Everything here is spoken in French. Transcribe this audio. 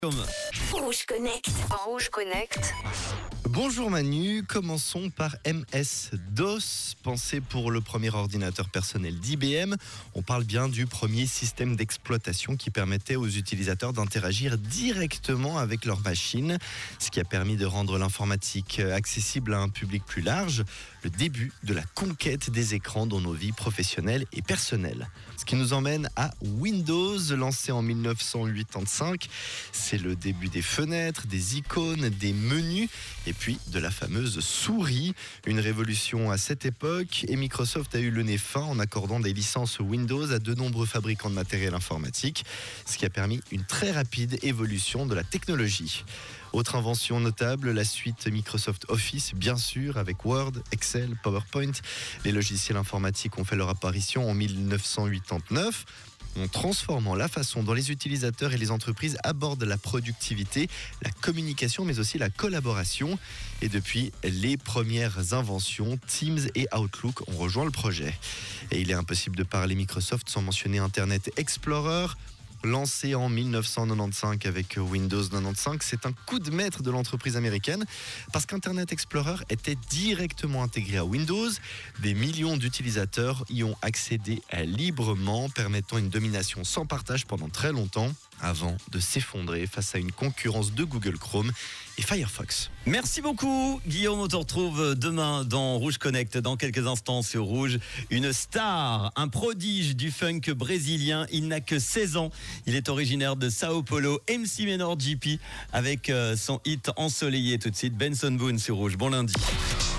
Rouge Connect. Rouge Connect. Bonjour Manu, commençons par MS-DOS, pensé pour le premier ordinateur personnel d'IBM. On parle bien du premier système d'exploitation qui permettait aux utilisateurs d'interagir directement avec leur machine, ce qui a permis de rendre l'informatique accessible à un public plus large, le début de la conquête des écrans dans nos vies professionnelles et personnelles. Ce qui nous emmène à Windows, lancé en 1985. C'est le début des fenêtres, des icônes, des menus et puis de la fameuse souris. Une révolution à cette époque, et Microsoft a eu le nez fin en accordant des licences Windows à de nombreux fabricants de matériel informatique, ce qui a permis une très rapide évolution de la technologie. Autre invention notable, la suite Microsoft Office, bien sûr, avec Word, Excel, PowerPoint. Les logiciels informatiques ont fait leur apparition en 1989. En transformant la façon dont les utilisateurs et les entreprises abordent la productivité, la communication, mais aussi la collaboration. Et depuis les premières inventions, Teams et Outlook ont rejoint le projet. Et il est impossible de parler Microsoft sans mentionner Internet Explorer. Lancé en 1995 avec Windows 95, c'est un coup de maître de l'entreprise américaine parce qu'Internet Explorer était directement intégré à Windows. Des millions d'utilisateurs y ont accédé librement, permettant une domination sans partage pendant très longtemps, avant de s'effondrer face à une concurrence de Google Chrome et Firefox. Merci beaucoup Guillaume, on te retrouve demain dans Rouge Connect, dans quelques instants sur Rouge. Une star, un prodige du funk brésilien, il n'a que 16 ans, il est originaire de Sao Paulo, MC Menor GP avec son hit ensoleillé. Tout de suite Benson Boone sur Rouge, bon lundi.